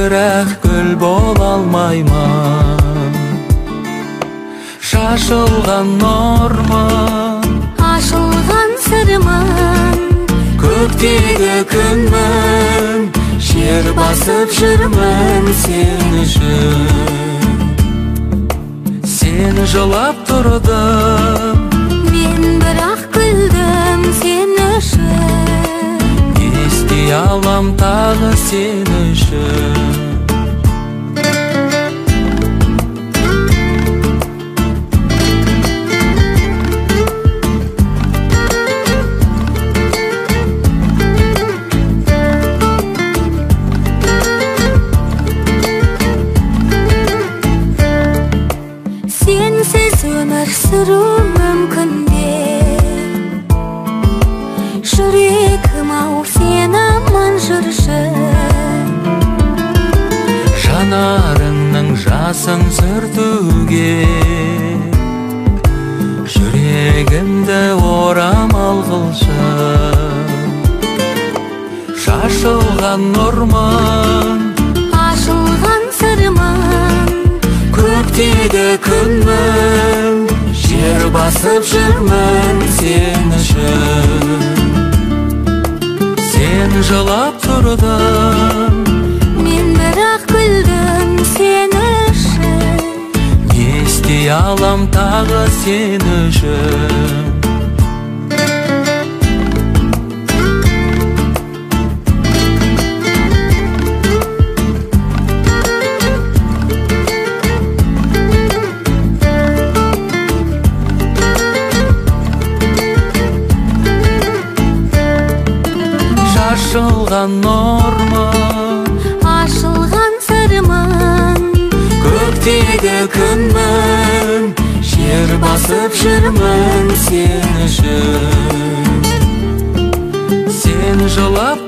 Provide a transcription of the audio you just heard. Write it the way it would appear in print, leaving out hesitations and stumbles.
бірақ гүл бола алмаймын. Шашылған нұрмын, ашылған сырмын, көктегі күнмін, жер басып жүрмін сен үшін. Сен жылап тұрдым, мен бірақ күлдім сен үшін. ести алам тағы сен үшін. Сенсіз өмір сүру мүмкін бе? Жүрегім ау сен аман жүрші. Жанарыңның жасын сүртуге жүрегімді орамал қылшы. Шашылған нұрмын, Ашылған сырмын, көктегі күнмін, жер басып жүрмін сен үшін. Сен жылап тұрдың, мен бірақ күлдім сен үшін. ести алам тағы сен үшін. Шашылған нұрмын, Ашылған сырмын, көктегі күнмін, жер басып жүрмін сен үшін. Сен жылап